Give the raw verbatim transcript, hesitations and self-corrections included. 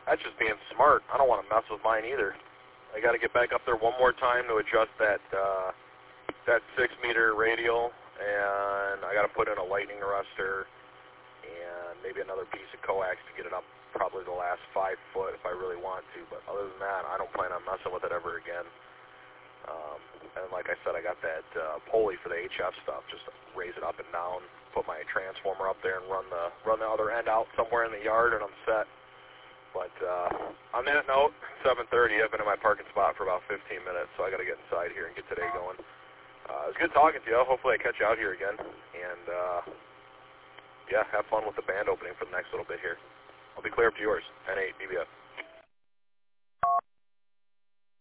that's just being smart. I don't want to mess with mine either. I got to get back up there one more time to adjust that uh, that six meter radial, and I got to put in a lightning arrestor and maybe another piece of coax to get it up probably the last five foot if I really want to. But other than that, I don't plan on messing with it ever again. Um, and like I said, I got that uh, pulley for the H F stuff. Just raise it up and down, put my transformer up there, and run the run the other end out somewhere in the yard, and I'm set. But uh, on that note, seven thirty, I've been in my parking spot for about fifteen minutes, so I got to get inside here and get today going. Uh, it was good talking to you. Hopefully I catch you out here again. And, uh, yeah, have fun with the band opening for the next little bit here. I'll be clear up to yours. N eight B B F.